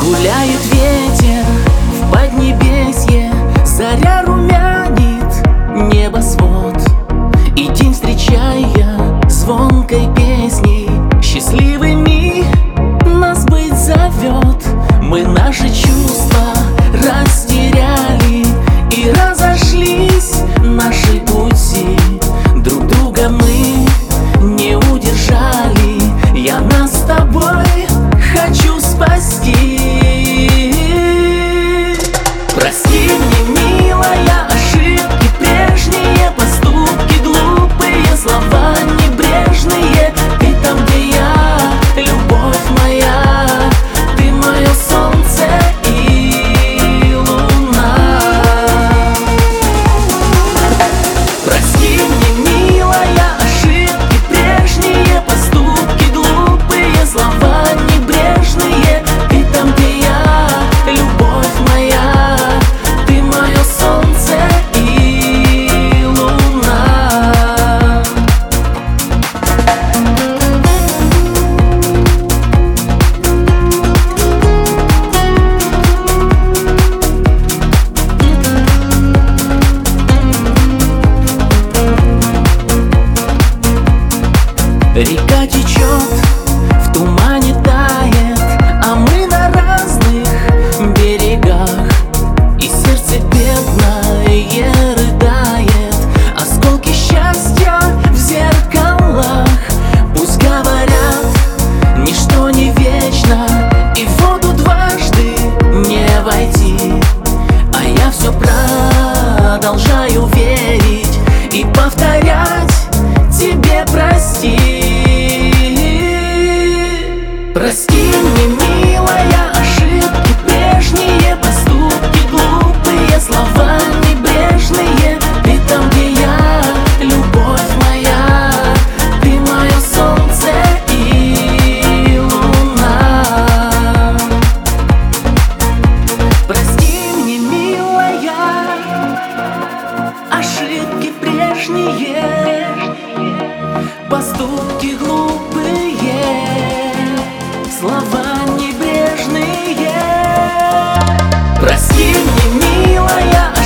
Гуляет ветер в поднебесье, заря румянит небосвод, и день встречая звонкой песней, счастливыми нас быть зовет. Мы наши чувства растеряли и разошлись наши пути, друг друга мы не удержали. Я нас с тобой хочу спасти. Прости мне, милая, ошибки прежние, поступки глупые, слова небрежные. Ты там, где я, любовь моя, ты мое солнце и луна. Прости мне, милая, ошибки прежние, поступки глупые, слова небрежные. Ты там, где я, любовь моя, ты мое солнце и луна. Река течет, в тумане тает, а мы на разных берегах, и сердце бедное рыдает. Осколки счастья в зеркалах. Пусть говорят, ничто не вечно, и в воду дважды не войти, а я все продолжаю верить и повторять тебе прости. Прости мне, милая, ошибки прежние, поступки глупые, слова небрежные. Ты там, где я, любовь моя, ты мое солнце и луна. Прости мне, милая, ошибки прежние, поступки глупые, слова небрежные. Прости мне, милая,